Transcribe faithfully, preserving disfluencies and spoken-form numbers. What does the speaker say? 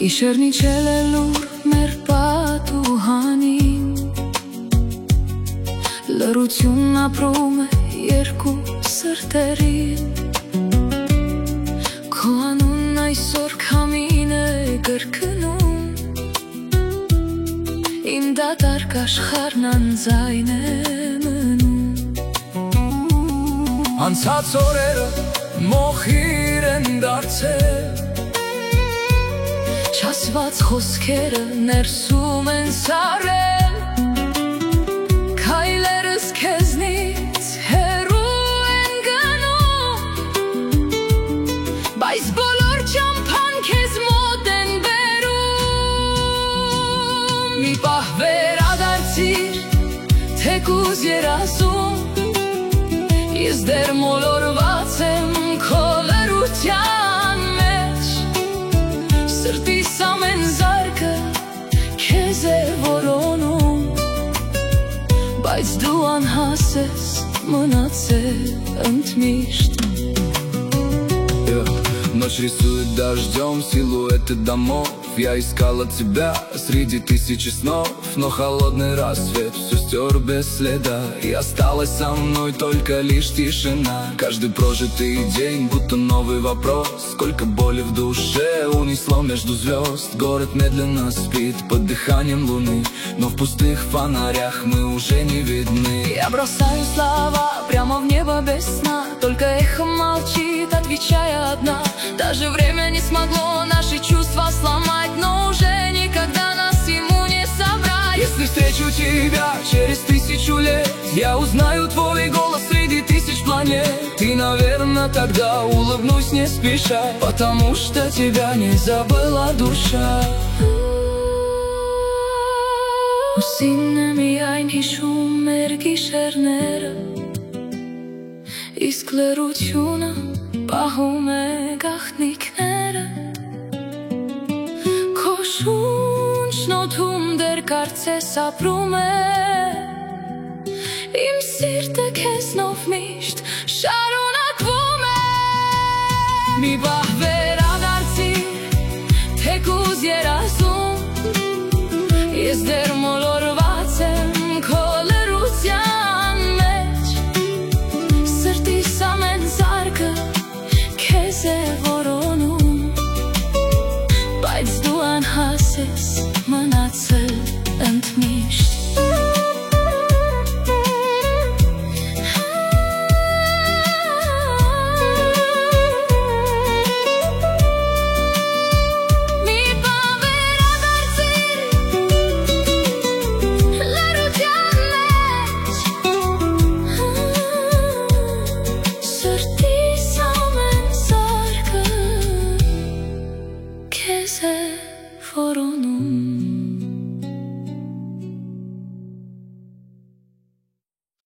Gishërniqele lur merë patu hanin, lërutjun na prume jerku sërterin. Koanun na i sor kamine gërkënun, imdatar ka shkharna nzajne mënun. Անցած օրերը մոխիր են դարձել, Չասված խոսքերը ներսում են սարել, Քայլերս քեզնից հեռու են գնում, Բայց բոլոր ճամփան քեզ մոտ են բերում։ Մի պահ վերադարձիր, թեկուզ երազում, Ես դեռ մոլորված եմ քո լրության մեջ, Սրտիս ամեն զարկը քեզ է որոնում, Բայց դու անհաս ես մնացել ընդմիշտ։ Ночь рисует дождем силуэты домов. Я искала тебя среди тысячи снов, но холодный рассвет все стер без следа, и осталась со мной только лишь тишина. Каждый прожитый день будто новый вопрос, сколько боли в душе унесло между звезд. Город медленно спит под дыханием луны, но в пустых фонарях мы уже не видны. Я бросаю слова прямо в небо без сна, Только эхо молчит, отвечая одна. Даже время не смогло наши чувства сломать, Но уже никогда нас ему не собрать. Если встречу тебя через тысячу лет, Я узнаю твой голос среди тысяч планет, И, наверное, тогда улыбнусь не спеша, Потому что тебя не забыла душа. Ուսին է միայն հիշում մեր գիշերները, Իսկ լրությունը պահում է գաղտնիքները, Քո շունչն օդում դեռ կարծես ապրում է, Իմ սիրտը քեզնով միշտ շարունակվում է։ Մի պահ վերադարձիր, թեկուզ երազում, Ես դեռ մոլորված եմ քո լրության մեջ, Սրտիս ամեն զարկը քեզ է որոնում, Բայց դու անհաս ես մնացել ընդմիշտ։ Քեզ է որոնում